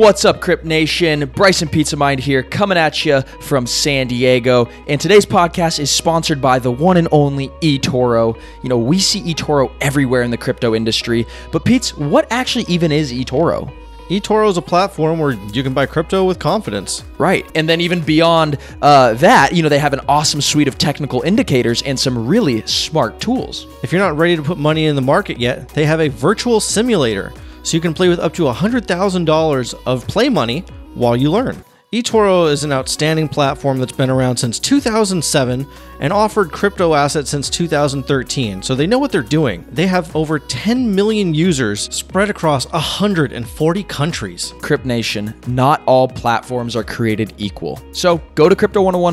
What's up, Crypt Nation? Bryson Pizza Mind here, coming at you from San Diego. And today's podcast is sponsored by the one and only eToro. You know, we see eToro everywhere in the crypto industry. But Pete, what actually even is eToro? eToro is a platform where you can buy crypto with confidence. Right. And then even beyond that, you know, they have an awesome suite of technical indicators and some really smart tools. If you're not ready to put money in the market yet, they have a virtual simulator, so you can play with up to $100,000 of play money while you learn. eToro is an outstanding platform that's been around since 2007 and offered crypto assets since 2013, so they know what they're doing. They have over 10 million users spread across 140 countries. Crypt Nation, not all platforms are created equal. So go to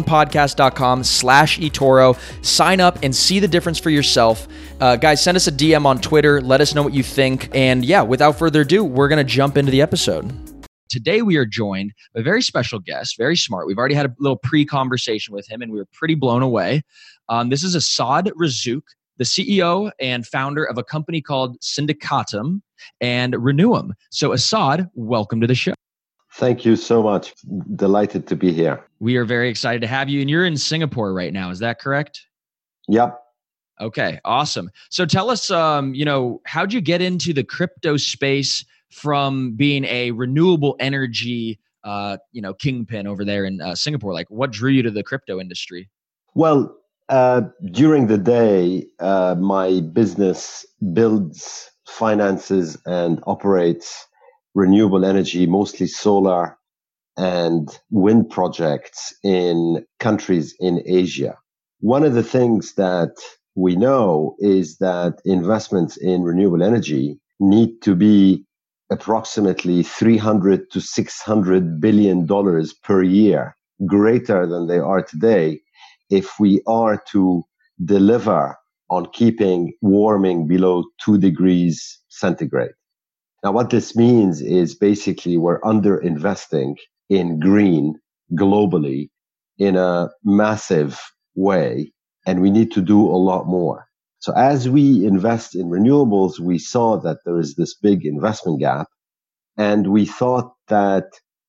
crypto101podcast.com/eToro, sign up and see the difference for yourself. Guys, send us a DM on Twitter. Let us know what you think. And yeah, without further ado, we're going to jump into the episode. Today, we are joined by a very special guest, very smart. We've already had a little pre-conversation with him, and we were pretty blown away. This is Asad Razzouk, the CEO and founder of a company called Syndicatum and Renewum. So, Asad, welcome to the show. Thank you so much. Delighted to be here. We are very excited to have you, and you're in Singapore right now. Is that correct? Yep. Okay, awesome. So, tell us, how'd you get into the crypto space from being a renewable energy, kingpin over there in Singapore? Like, what drew you to the crypto industry? Well, during the day, my business builds, finances, and operates renewable energy, mostly solar and wind projects in countries in Asia. One of the things that we know is that investments in renewable energy need to be approximately $300 to $600 billion per year, greater than they are today, if we are to deliver on keeping warming below 2 degrees centigrade. Now, what this means is basically we're underinvesting in green globally in a massive way, and we need to do a lot more. So as we invest in renewables, we saw that there is this big investment gap, and we thought that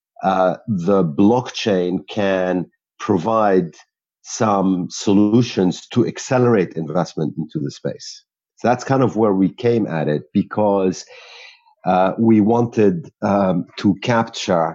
the blockchain can provide some solutions to accelerate investment into the space. So that's kind of where we came at it, because we wanted to capture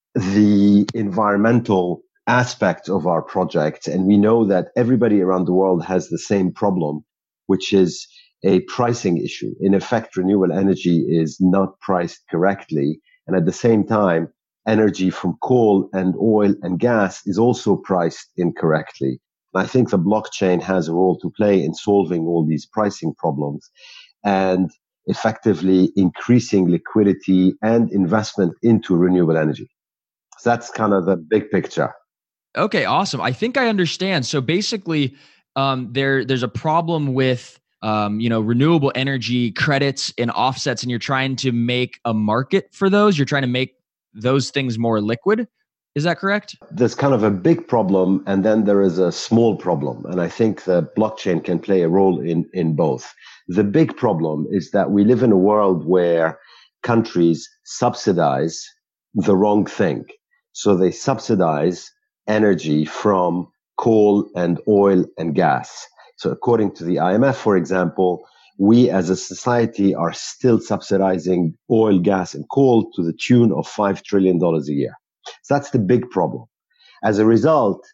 the environmental aspect of our project. And we know that everybody around the world has the same problem, which is a pricing issue. In effect, renewable energy is not priced correctly. And at the same time, energy from coal and oil and gas is also priced incorrectly. And I think the blockchain has a role to play in solving all these pricing problems and effectively increasing liquidity and investment into renewable energy. So that's kind of the big picture. Okay, awesome. I think I understand. So basically, there's a problem with renewable energy credits and offsets, and you're trying to make a market for those. You're trying to make those things more liquid. Is that correct? There's kind of a big problem, and then there is a small problem. And I think the blockchain can play a role in both. The big problem is that we live in a world where countries subsidize the wrong thing. So they subsidize energy from coal and oil and gas. So according to the IMF, for example, we as a society are still subsidizing oil, gas, and coal to the tune of $5 trillion a year. So that's the big problem. As a result,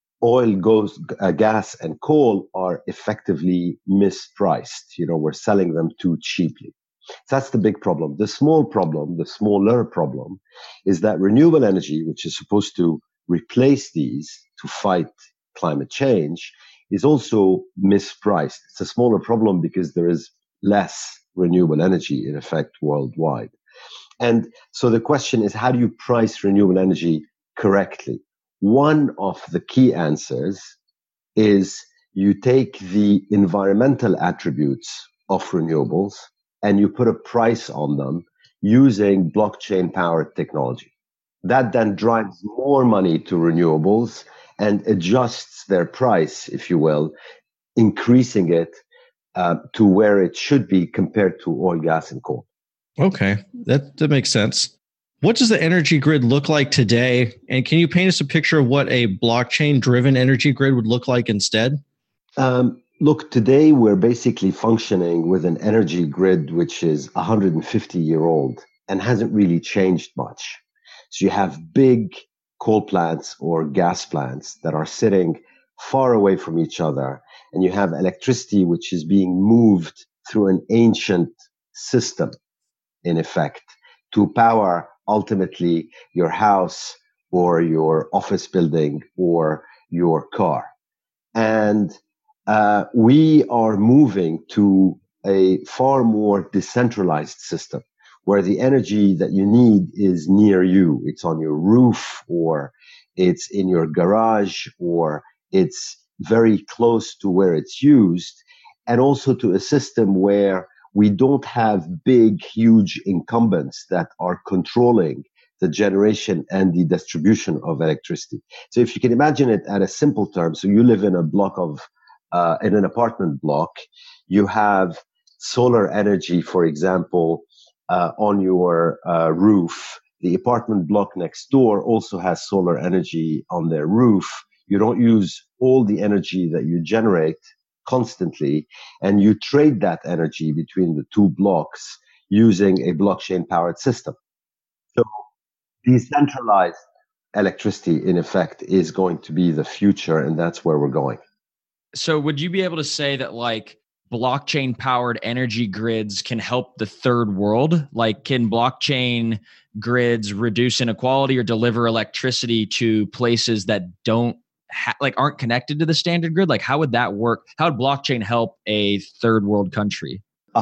gas, and coal are effectively mispriced. We're selling them too cheaply. So that's the big problem. The smaller problem is that renewable energy, which is supposed to replace these to fight climate change, is also mispriced. It's a smaller problem because there is less renewable energy in effect worldwide. And so the question is, how do you price renewable energy correctly? One of the key answers is you take the environmental attributes of renewables and you put a price on them using blockchain-powered technology. That then drives more money to renewables and adjusts their price, if you will, increasing it to where it should be compared to oil, gas, and coal. Okay, that makes sense. What does the energy grid look like today? And can you paint us a picture of what a blockchain-driven energy grid would look like instead? Look, today we're basically functioning with an energy grid which is 150-year-old and hasn't really changed much. So you have big coal plants or gas plants that are sitting far away from each other, and you have electricity which is being moved through an ancient system, in effect, to power ultimately your house or your office building or your car. And we are moving to a far more decentralized system where the energy that you need is near you. It's on your roof, or it's in your garage, or it's very close to where it's used, and also to a system where we don't have big, huge incumbents that are controlling the generation and the distribution of electricity. So if you can imagine it at a simple term, so you live in a block of, in an apartment block, you have solar energy, for example, on your roof. The apartment block next door also has solar energy on their roof. You don't use all the energy that you generate constantly, and you trade that energy between the two blocks using a blockchain powered system. So decentralized electricity, in effect, is going to be the future, and that's where we're going. So would you be able to say that like blockchain powered energy grids can help the third world? Like, can blockchain grids reduce inequality or deliver electricity to places that don't aren't connected to the standard grid? Like, how would that work? How would blockchain help a third world country?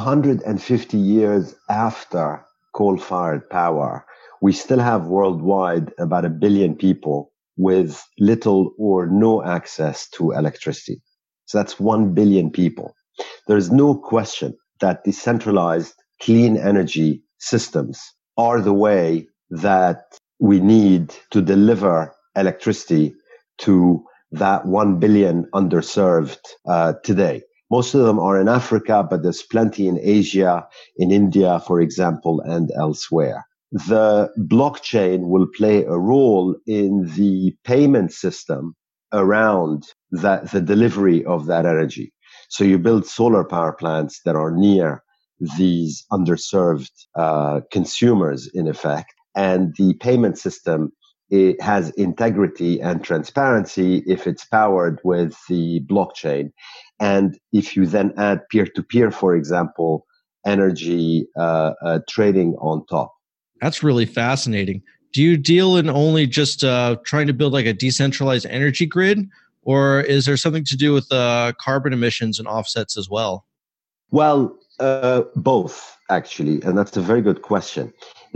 150 years after coal-fired power, we still have worldwide about 1 billion people with little or no access to electricity. So that's 1 billion people. There's no question that decentralized clean energy systems are the way that we need to deliver electricity to that 1 billion underserved today. Most of them are in Africa, but there's plenty in Asia, in India, for example, and elsewhere. The blockchain will play a role in the payment system around the delivery of that energy. So you build solar power plants that are near these underserved consumers, in effect, and the payment system, it has integrity and transparency if it's powered with the blockchain. And if you then add peer-to-peer, for example, energy trading on top. That's really fascinating. Do you deal in only just trying to build like a decentralized energy grid, or is there something to do with carbon emissions and offsets as well? Well, both, actually. And that's a very good question.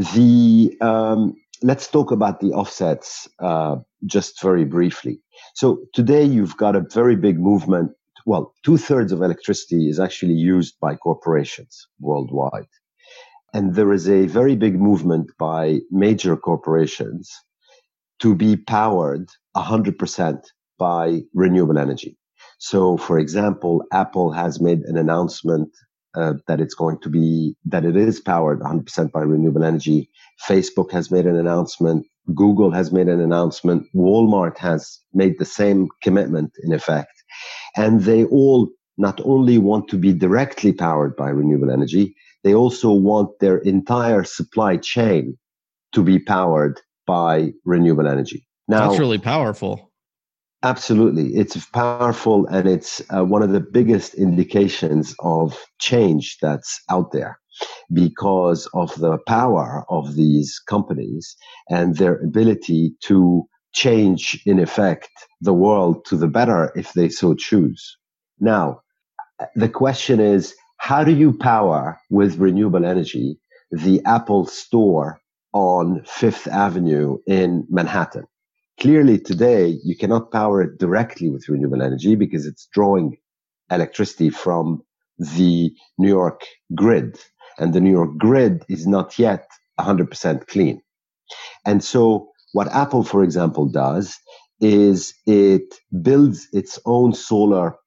Let's talk about the offsets just very briefly. So today you've got a very big movement. Well, 2/3 of electricity is actually used by corporations worldwide. And there is a very big movement by major corporations to be powered 100% by renewable energy. So, for example, Apple has made an announcement that it is powered 100% by renewable energy. Facebook has made an announcement. Google has made an announcement. Walmart has made the same commitment, in effect. And they all not only want to be directly powered by renewable energy, they also want their entire supply chain to be powered by renewable energy. Now, that's really powerful. Absolutely. It's powerful, and it's one of the biggest indications of change that's out there because of the power of these companies and their ability to change, in effect, the world to the better if they so choose. Now, the question is, how do you power with renewable energy the Apple store on Fifth Avenue in Manhattan? Clearly today, you cannot power it directly with renewable energy because it's drawing electricity from the New York grid. And the New York grid is not yet 100% clean. And so what Apple, for example, does is it builds its own solar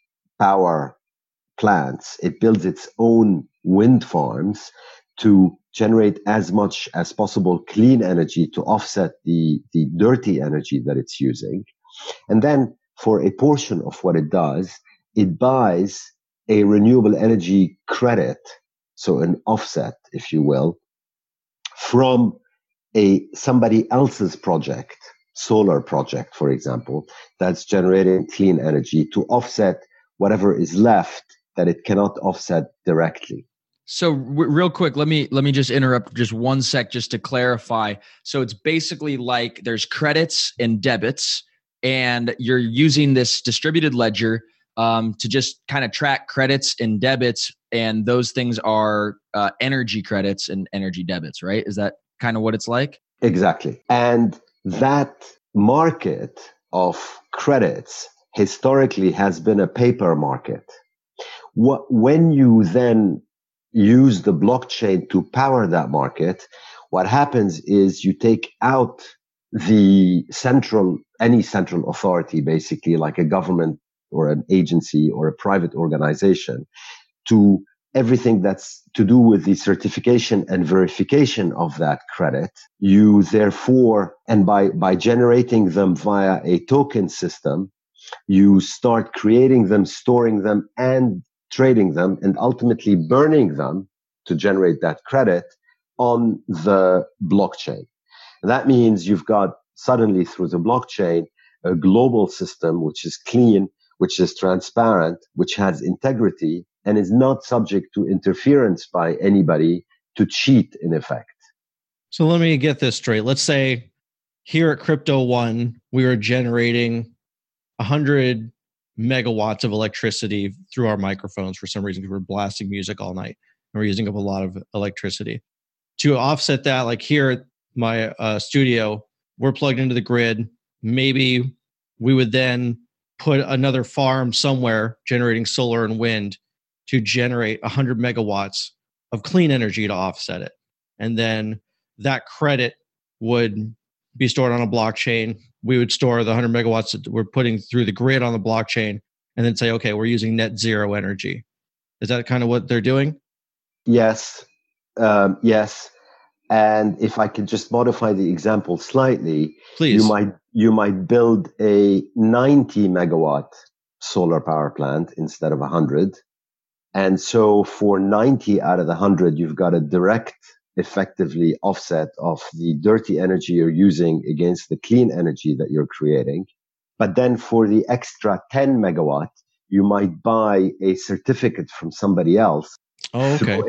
power plants. It builds its own wind farms to generate as much as possible clean energy to offset the dirty energy that it's using. And then for a portion of what it does, it buys a renewable energy credit, so an offset, if you will, from somebody else's project, solar project, for example, that's generating clean energy to offset whatever is left that it cannot offset directly. So real quick, let me just interrupt just one sec just to clarify. So it's basically like there's credits and debits, and you're using this distributed ledger to just kind of track credits and debits, and those things are energy credits and energy debits, right? Is that kind of what it's like? Exactly. And that market of credits historically has been a paper market. When you then use the blockchain to power that market, what happens is you take out any central authority, basically like a government or an agency or a private organization, to everything that's to do with the certification and verification of that credit. You therefore, and by generating them via a token system, you start creating them, storing them, and trading them, and ultimately burning them to generate that credit on the blockchain. And that means you've got suddenly through the blockchain a global system which is clean, which is transparent, which has integrity, and is not subject to interference by anybody to cheat in effect. So let me get this straight. Let's say here at Crypto One, we are generating 100 megawatts of electricity through our microphones for some reason, because we're blasting music all night and we're using up a lot of electricity. To offset that, like here at my studio, we're plugged into the grid. Maybe we would then put another farm somewhere generating solar and wind to generate 100 megawatts of clean energy to offset it. And then that credit would be stored on a blockchain. We would store the 100 megawatts that we're putting through the grid on the blockchain and then say, okay, we're using net zero energy. Is that kind of what they're doing? Yes. Yes. And if I could just modify the example slightly, please, you might build a 90 megawatt solar power plant instead of 100. And so for 90 out of the 100, you've got a direct, effectively offset of the dirty energy you're using against the clean energy that you're creating. But then for the extra 10 megawatt, you might buy a certificate from somebody else through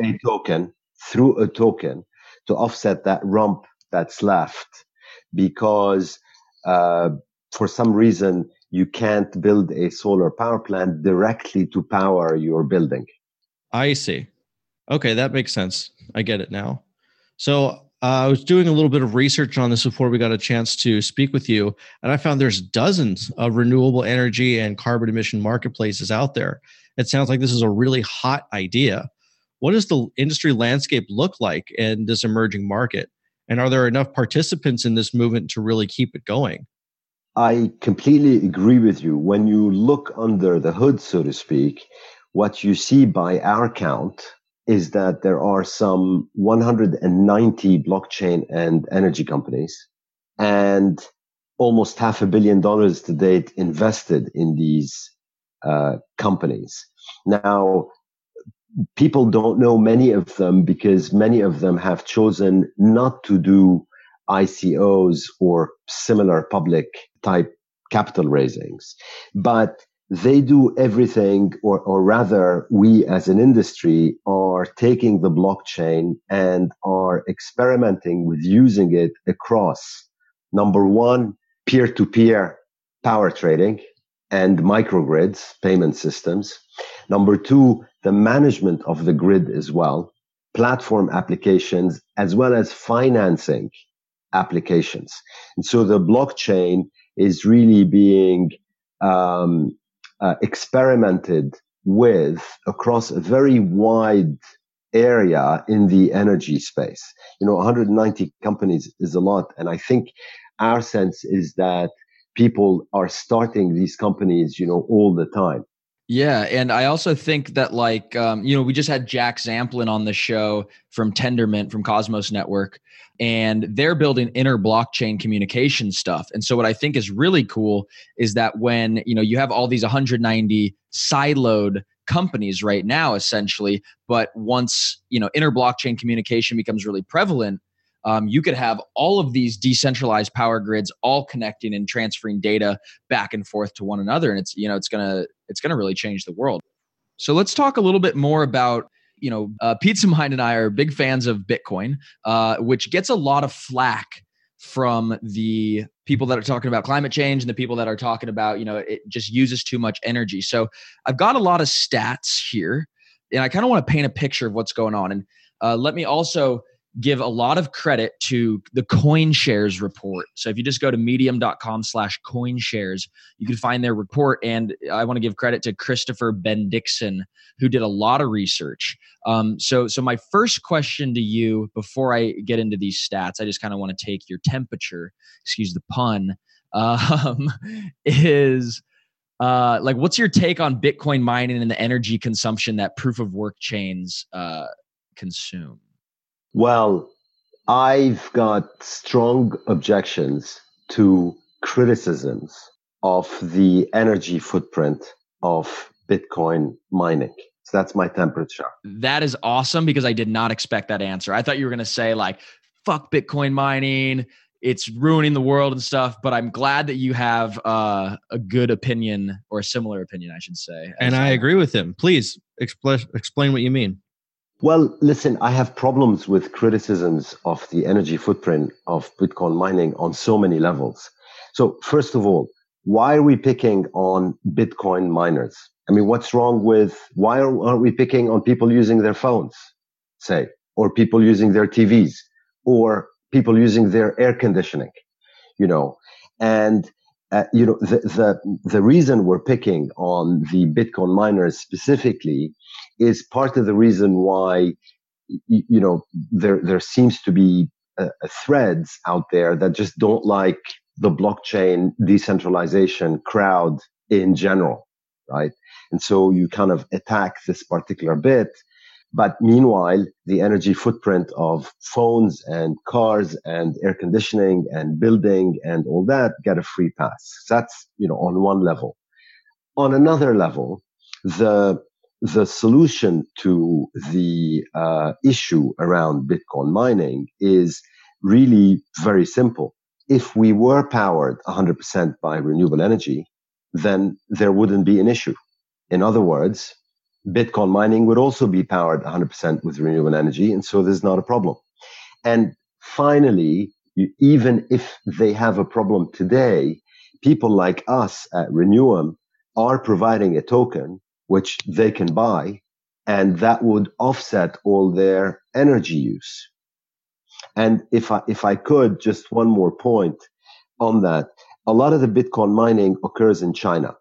a token to offset that rump that's left, because for some reason you can't build a solar power plant directly to power your building. I see. Okay, that makes sense. I get it now. So I was doing a little bit of research on this before we got a chance to speak with you, and I found there's dozens of renewable energy and carbon emission marketplaces out there. It sounds like this is a really hot idea. What does the industry landscape look like in this emerging market? And are there enough participants in this movement to really keep it going? I completely agree with you. When you look under the hood, so to speak, what you see by our count is that there are some 190 blockchain and energy companies, and almost $500 million to date invested in these companies. Now, people don't know many of them because many of them have chosen not to do ICOs or similar public type capital raisings, but they do everything, or rather we as an industry are taking the blockchain and are experimenting with using it across, number one, peer-to-peer power trading and microgrids, payment systems. Number two, the management of the grid as well, platform applications, as well as financing applications. And so the blockchain is really being experimented with across a very wide area in the energy space. 190 companies is a lot. And I think our sense is that people are starting these companies, all the time. Yeah. And I also think that we just had Jack Zamplin on the show from Tendermint from Cosmos Network, and they're building inter blockchain communication stuff. And so what I think is really cool is that when, you have all these 190 siloed companies right now, essentially, but once, inter blockchain communication becomes really prevalent, you could have all of these decentralized power grids all connecting and transferring data back and forth to one another, and it's gonna really change the world. So let's talk a little bit more about Pizza Mind and I are big fans of Bitcoin, which gets a lot of flack from the people that are talking about climate change and the people that are talking about it just uses too much energy. So I've got a lot of stats here, and I kind of want to paint a picture of what's going on. And let me also give a lot of credit to the CoinShares report. So if you just go to medium.com/CoinShares, you can find their report. And I want to give credit to Christopher Bendixson, who did a lot of research. So my first question to you before I get into these stats, I just kind of want to take your temperature, excuse the pun, is what's your take on Bitcoin mining and the energy consumption that proof of work chains consume? Well, I've got strong objections to criticisms of the energy footprint of Bitcoin mining. So that's my temperature. That is awesome, because I did not expect that answer. I thought you were going to say fuck Bitcoin mining, it's ruining the world and stuff, but I'm glad that you have a good opinion, or a similar opinion, I should say. And I agree with him. Please explain what you mean. Well, listen, I have problems with criticisms of the energy footprint of Bitcoin mining on so many levels. So first of all, why are we picking on Bitcoin miners? I mean, what's wrong with, why aren't we picking on people using their phones, say, or people using their TVs, or people using their air conditioning, and the reason we're picking on the Bitcoin miners specifically is part of the reason why, there seems to be threads out there that just don't like the blockchain decentralization crowd in general, right? And so you kind of attack this particular bit. But meanwhile, the energy footprint of phones and cars and air conditioning and building and all that get a free pass. That's, on one level. On another level, the solution to the issue around Bitcoin mining is really very simple. If we were powered 100% by renewable energy, then there wouldn't be an issue. In other words, Bitcoin mining would also be powered 100% with renewable energy, and so there's not a problem. And finally, even if they have a problem today, people like us at Renewum are providing a token which they can buy, and that would offset all their energy use. And if I could, just one more point on that, a lot of the Bitcoin mining occurs in China.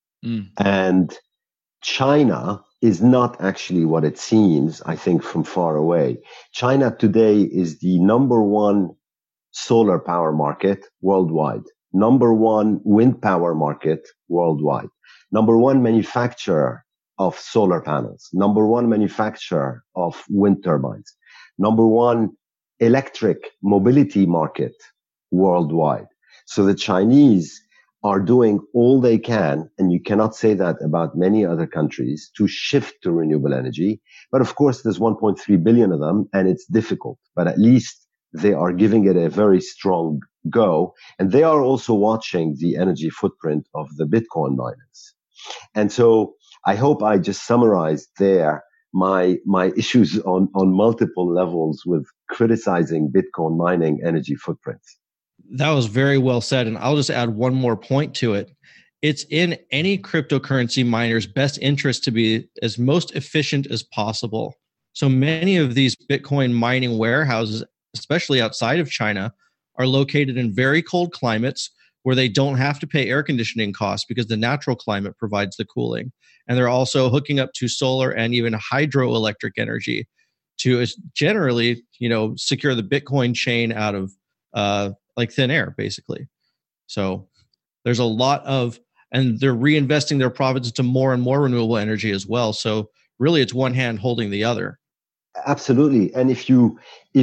And China is not actually what it seems, I think, from far away. China today is the number one solar power market worldwide, number one wind power market worldwide, number one manufacturer of solar panels, number one manufacturer of wind turbines, number one electric mobility market worldwide. So the Chinese are doing all they can, and you cannot say that about many other countries, to shift to renewable energy. But of course, there's 1.3 billion of them, and it's difficult. But at least they are giving it a very strong go. And they are also watching the energy footprint of the Bitcoin miners. And so I hope I just summarized there my issues on multiple levels with criticizing Bitcoin mining energy footprints. That was very well said. And I'll just add one more point to it. It's in any cryptocurrency miner's best interest to be as most efficient as possible. So many of these Bitcoin mining warehouses, especially outside of China, are located in very cold climates where they don't have to pay air conditioning costs because the natural climate provides the cooling. And they're also hooking up to solar and even hydroelectric energy to generally, secure the Bitcoin chain out of like thin air, basically. So there's a lot of and they're reinvesting their profits into more and more renewable energy as well. So really, it's one hand holding the other. Absolutely. And if you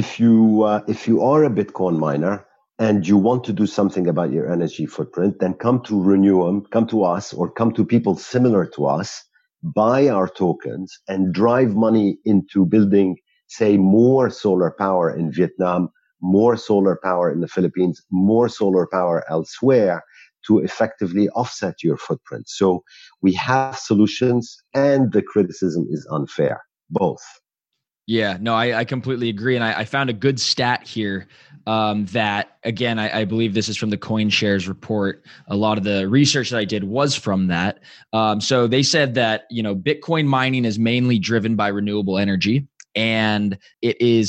are a Bitcoin miner and you want to do something about your energy footprint, then come to Renewium, come to us, or come to people similar to us, buy our tokens, and drive money into building, say, more solar power in Vietnam, more solar power in the Philippines, more solar power elsewhere to effectively offset your footprint. So we have solutions, and the criticism is unfair, both. Yeah, no, I completely agree. And I found a good stat here that, again, I believe this is from the CoinShares report. A lot of the research that I did was from that. So they said that, Bitcoin mining is mainly driven by renewable energy, and it is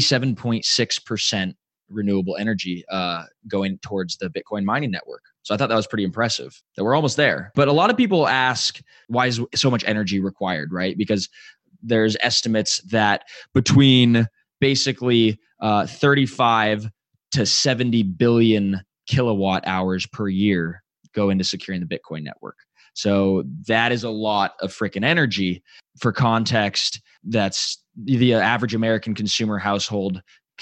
77.6% renewable energy going towards the Bitcoin mining network. So I thought that was pretty impressive that we're almost there. But a lot of people ask, why is so much energy required, right? Because there's estimates that between basically 35 to 70 billion kilowatt hours per year go into securing the Bitcoin network. So that is a lot of freaking energy. For context, that's the average American consumer household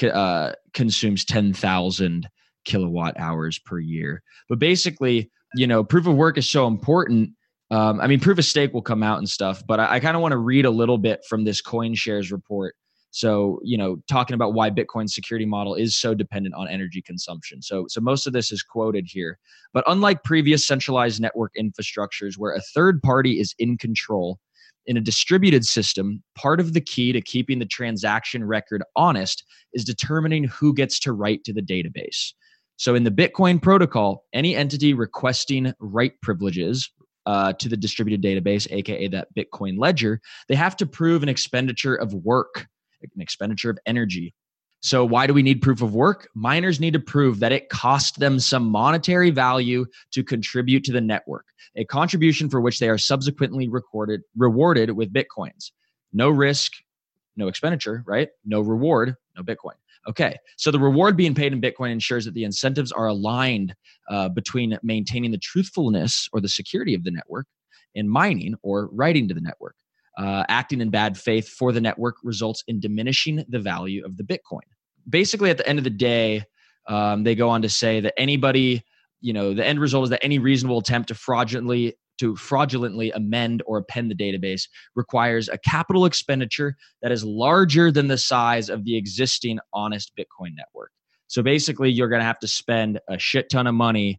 consumes 10,000 kilowatt hours per year. But basically, proof of work is so important. Proof of stake will come out and stuff, but I kind of want to read a little bit from this CoinShares report. So, talking about why Bitcoin's security model is so dependent on energy consumption. So most of this is quoted here. But unlike previous centralized network infrastructures where a third party is in control, in a distributed system, part of the key to keeping the transaction record honest is determining who gets to write to the database. So in the Bitcoin protocol, any entity requesting write privileges to the distributed database, aka that Bitcoin ledger, they have to prove an expenditure of work, an expenditure of energy. So why do we need proof of work? Miners need to prove that it cost them some monetary value to contribute to the network, a contribution for which they are subsequently rewarded with Bitcoins. No risk, no expenditure, right? No reward, no Bitcoin. Okay, so the reward being paid in Bitcoin ensures that the incentives are aligned between maintaining the truthfulness or the security of the network and mining or writing to the network. Acting in bad faith for the network results in diminishing the value of the Bitcoin. Basically, at the end of the day, they go on to say that anybody, the end result is that any reasonable attempt to fraudulently amend or append the database requires a capital expenditure that is larger than the size of the existing honest Bitcoin network. So basically, you're going to have to spend a shit ton of money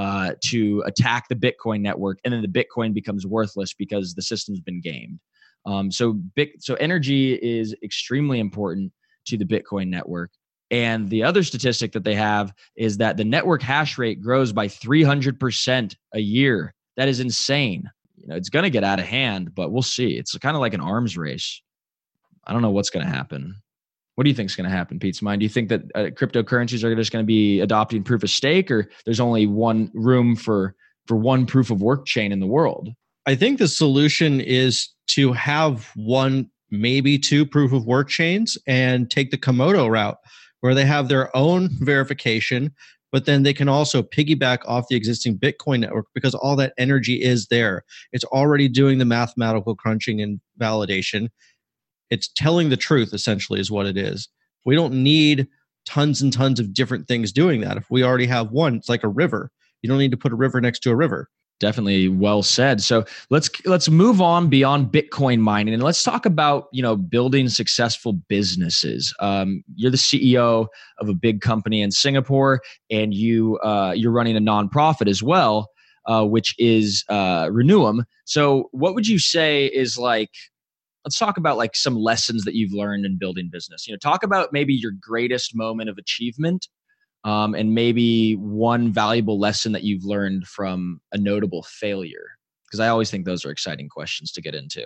to attack the Bitcoin network, and then the Bitcoin becomes worthless because the system's been gamed. So energy is extremely important to the Bitcoin network. And the other statistic that they have is that the network hash rate grows by 300% a year. That is insane. It's going to get out of hand, but we'll see. It's kind of like an arms race. I don't know what's going to happen. What do you think is going to happen, Pete's Mind? Do you think that cryptocurrencies are just going to be adopting proof of stake, or there's only one room for one proof of work chain in the world? I think the solution is to have one, maybe two proof of work chains and take the Komodo route, where they have their own verification, but then they can also piggyback off the existing Bitcoin network because all that energy is there. It's already doing the mathematical crunching and validation. It's telling the truth, essentially, is what it is. We don't need tons and tons of different things doing that. If we already have one, it's like a river. You don't need to put a river next to a river. Definitely well said. So let's move on beyond Bitcoin mining and let's talk about building successful businesses. You're the CEO of a big company in Singapore, and you're running a nonprofit as well, which is Renewium. So what would you say is let's talk about some lessons that you've learned in building business. Talk about maybe your greatest moment of achievement. And maybe one valuable lesson that you've learned from a notable failure, because I always think those are exciting questions to get into.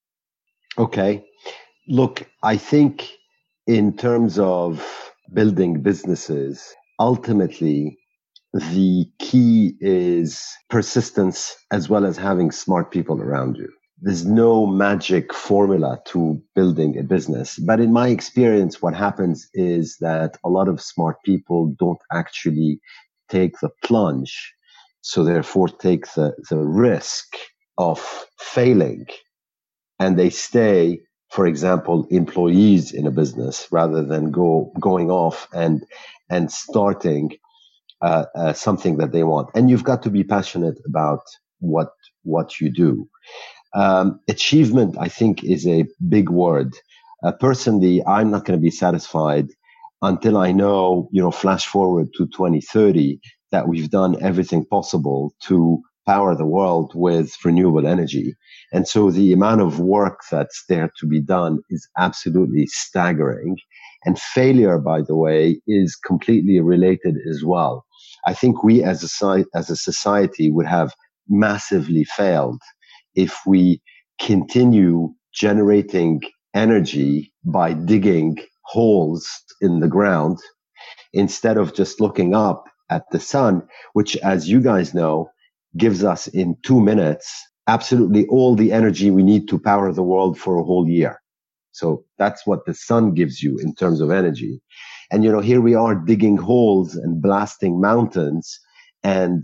Okay. Look, I think in terms of building businesses, ultimately, the key is persistence as well as having smart people around you. There's no magic formula to building a business. But in my experience, what happens is that a lot of smart people don't actually take the plunge so therefore take the risk of failing, and they stay, for example, employees in a business rather than going off and starting something that they want. And you've got to be passionate about what you do. Achievement, I think, is a big word. Personally, I'm not going to be satisfied until I know, flash forward to 2030, that we've done everything possible to power the world with renewable energy. And so the amount of work that's there to be done is absolutely staggering. And failure, by the way, is completely related as well. I think we as a society would have massively failed if we continue generating energy by digging holes in the ground instead of just looking up at the sun, which, as you guys know, gives us in 2 minutes absolutely all the energy we need to power the world for a whole year. So that's what the sun gives you in terms of energy. And, here we are digging holes and blasting mountains and,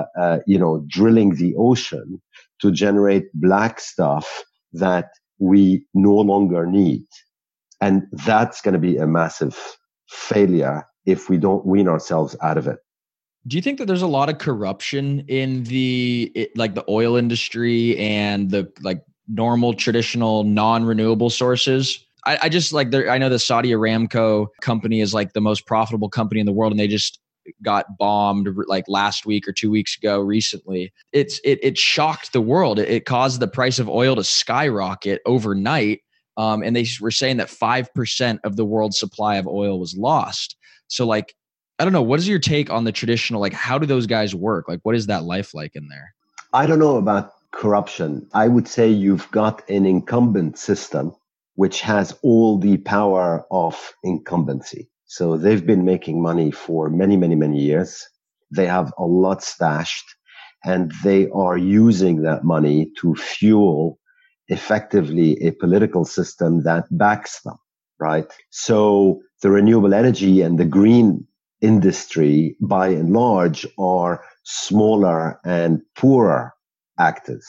drilling the ocean to generate black stuff that we no longer need. And that's going to be a massive failure if we don't wean ourselves out of it. Do you think that there's a lot of corruption in the oil industry and the normal traditional non-renewable sources? I just I know the Saudi Aramco company is the most profitable company in the world, and they just got bombed last week or 2 weeks ago recently. It shocked the world. It caused the price of oil to skyrocket overnight. And they were saying that 5% of the world's supply of oil was lost. So I don't know, what is your take on the traditional, how do those guys work? What is that life like in there? I don't know about corruption. I would say you've got an incumbent system which has all the power of incumbency. So they've been making money for many, many, many years. They have a lot stashed, and they are using that money to fuel effectively a political system that backs them, right? So the renewable energy and the green industry, by and large, are smaller and poorer actors.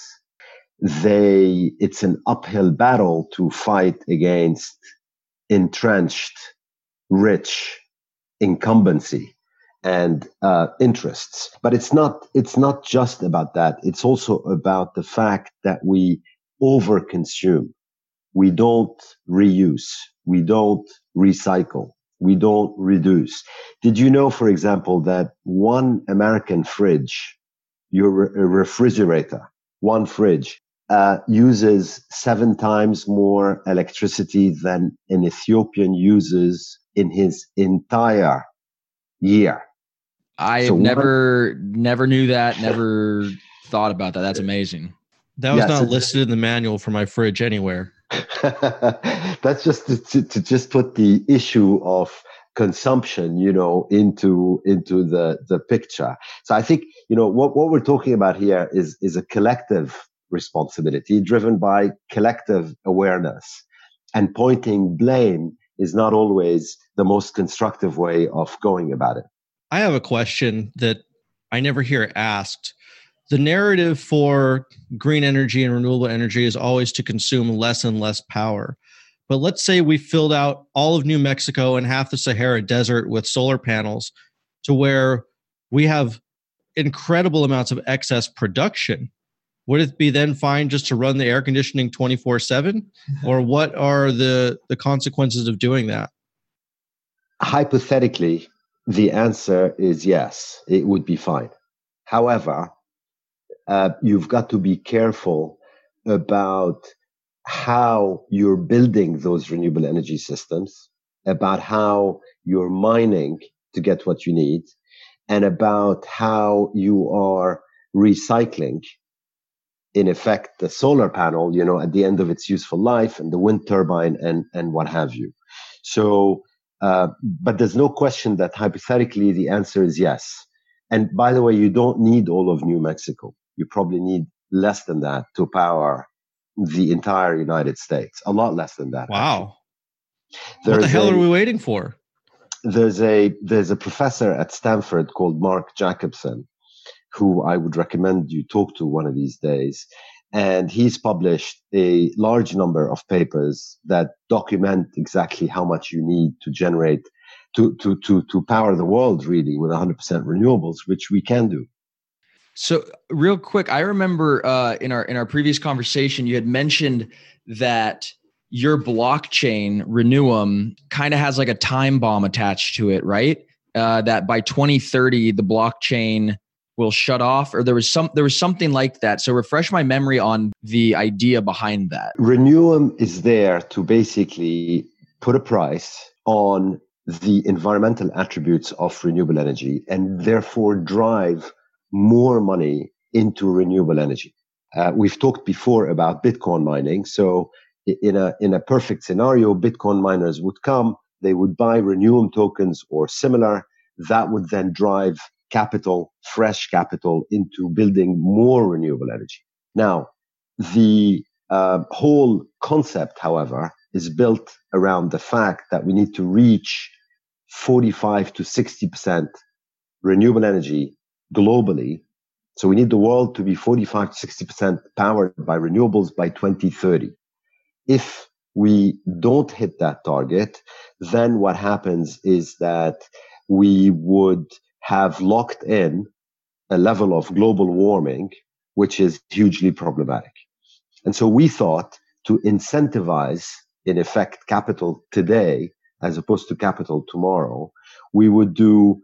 It's an uphill battle to fight against entrenched, rich incumbency and interests. But it's not just about that. It's also about the fact that we overconsume. We don't reuse. We don't recycle. We don't reduce. Did you know, for example, that one American fridge, your refrigerator, one fridge, uses 7 times more electricity than an Ethiopian uses in his entire year? I never knew that, never thought about that. That's amazing. That was not listed in the manual for my fridge anywhere. That's just to just put the issue of consumption, into the picture. So I think, what we're talking about here is a collective responsibility driven by collective awareness, and pointing blame is not always the most constructive way of going about it. I have a question that I never hear asked. The narrative for green energy and renewable energy is always to consume less and less power. But let's say we filled out all of New Mexico and half the Sahara Desert with solar panels to where we have incredible amounts of excess production. Would it be then fine just to run the air conditioning 24/7? Or what are the consequences of doing that? Hypothetically, the answer is yes, it would be fine. However, you've got to be careful about how you're building those renewable energy systems, about how you're mining to get what you need, and about how you are recycling, in effect, the solar panel, at the end of its useful life, and the wind turbine and what have you. So, but there's no question that hypothetically the answer is yes. And by the way, you don't need all of New Mexico. You probably need less than that to power the entire United States. A lot less than that. Wow. What the hell are we waiting for? There's a professor at Stanford called Mark Jacobson, who I would recommend you talk to one of these days. And he's published a large number of papers that document exactly how much you need to generate to power the world really with 100% renewables, which we can do. So real quick, I remember in our previous conversation, you had mentioned that your blockchain Renuum kind of has like a time bomb attached to it, right? That by 2030 the blockchain will shut off, or there was something like that. So refresh my memory on the idea behind that. Renuum is there to basically put a price on the environmental attributes of renewable energy and therefore drive more money into renewable energy. We've talked before about Bitcoin mining. So in a perfect scenario, Bitcoin miners would come, they would buy Renuum tokens or similar. That would then drive capital, fresh capital into building more renewable energy. Now, the whole concept, however, is built around the fact that we need to reach 45 to 60% renewable energy globally. So we need the world to be 45 to 60% powered by renewables by 2030. If we don't hit that target, then what happens is that we would have locked in a level of global warming, which is hugely problematic. And so we thought to incentivize, in effect, capital today, as opposed to capital tomorrow, we would do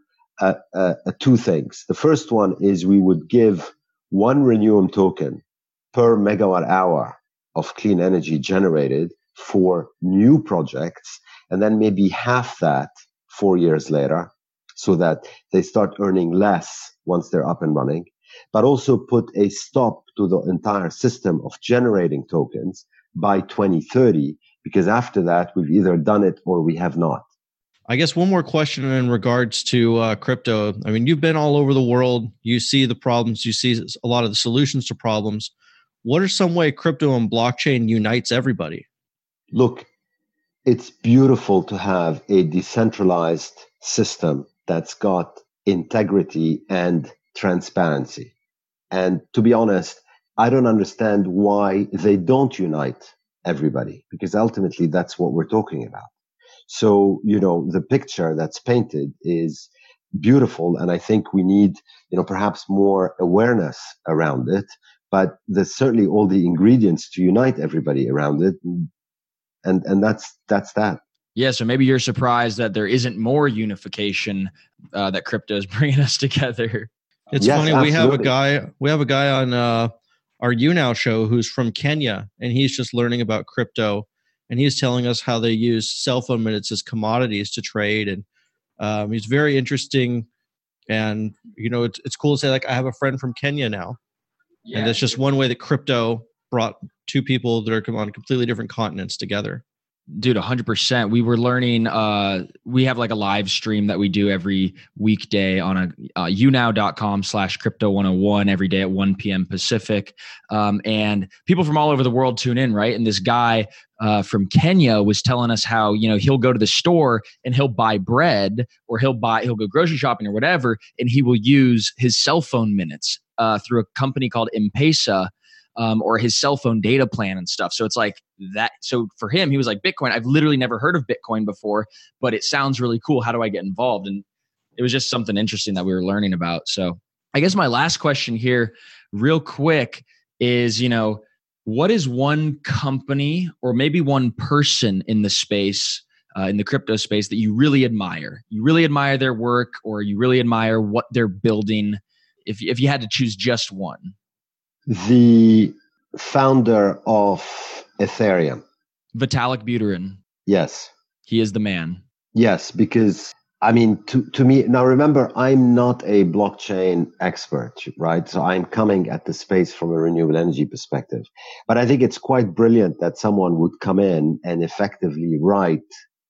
two things. The first one is we would give one Renuum token per megawatt hour of clean energy generated for new projects, and then maybe half that 4 years later, so that they start earning less once they're up and running, but also put a stop to the entire system of generating tokens by 2030, because after that, we've either done it or we have not. I guess one more question in regards to crypto. I mean, you've been all over the world. You see the problems. You see a lot of the solutions to problems. What are some way crypto and blockchain unites everybody? Look, it's beautiful to have a decentralized system that's got integrity and transparency. And to be honest, I don't understand why they don't unite everybody, because ultimately that's what we're talking about. So, the picture that's painted is beautiful. And I think we need, perhaps more awareness around it, but there's certainly all the ingredients to unite everybody around it. And that's that. Yeah. So maybe you're surprised that there isn't more unification, that crypto is bringing us together. It's funny. Absolutely. We have a guy on our YouNow show who's from Kenya, and he's just learning about crypto. And he's telling us how they use cell phone minutes as commodities to trade. And he's very interesting. And, it's cool to say, like, I have a friend from Kenya now. Yeah. And that's just one way that crypto brought two people that are on completely different continents together. Dude, 100%. We were learning, we have like a live stream that we do every weekday on younow.com/crypto101 every day at 1 p.m. Pacific. And people from all over the world tune in, right? And this guy from Kenya was telling us how, he'll go to the store and he'll buy bread, or he'll go grocery shopping or whatever, and he will use his cell phone minutes through a company called M-Pesa. Or his cell phone data plan and stuff. So it's like that. So for him, he was like, Bitcoin, I've literally never heard of Bitcoin before, but it sounds really cool. How do I get involved? And it was just something interesting that we were learning about. So I guess my last question here real quick is, what is one company or maybe one person in the space, in the crypto space, that you really admire? You really admire their work, or you really admire what they're building, if you had to choose just one? The founder of Ethereum. Vitalik Buterin. Yes. He is the man. Yes, because, to me, now remember, I'm not a blockchain expert, right? So I'm coming at the space from a renewable energy perspective. But I think it's quite brilliant that someone would come in and effectively write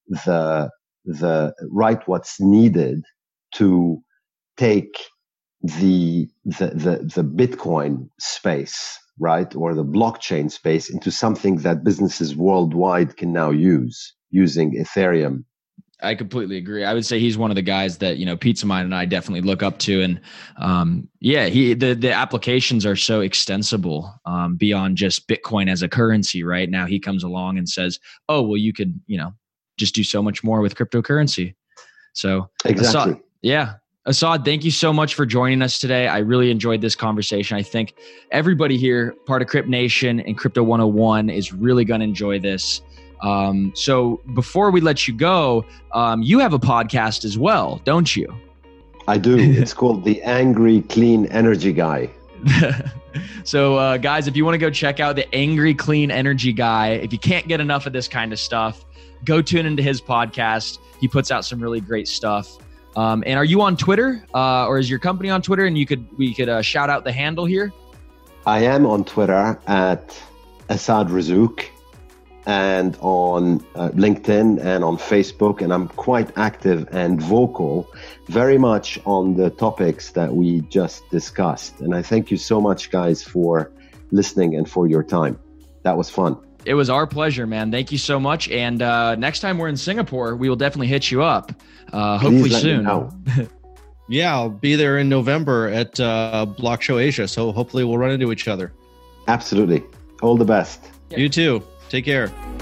what's needed to take the Bitcoin space, right, or the blockchain space into something that businesses worldwide can now use using Ethereum I completely agree. I would say he's one of the guys that, Pizza Mind and I definitely look up to. And the applications are so extensible beyond just Bitcoin as a currency. Right now, he comes along and says, "Oh, well, you could, just do so much more with cryptocurrency." So exactly. Asad, thank you so much for joining us today. I really enjoyed this conversation. I think everybody here, part of Crypt Nation and Crypto 101, is really going to enjoy this. So before we let you go, you have a podcast as well, don't you? I do. It's called The Angry Clean Energy Guy. So guys, if you want to go check out The Angry Clean Energy Guy, if you can't get enough of this kind of stuff, go tune into his podcast. He puts out some really great stuff. And are you on Twitter, or is your company on Twitter? And we could shout out the handle here. I am on Twitter at Asad Razzouk, and on LinkedIn and on Facebook, and I'm quite active and vocal, very much on the topics that we just discussed. And I thank you so much, guys, for listening and for your time. That was fun. It was our pleasure, man. Thank you so much. And next time we're in Singapore, we will definitely hit you up. Hopefully soon. Yeah, I'll be there in November at Block Show Asia. So hopefully we'll run into each other. Absolutely. All the best. You too. Take care.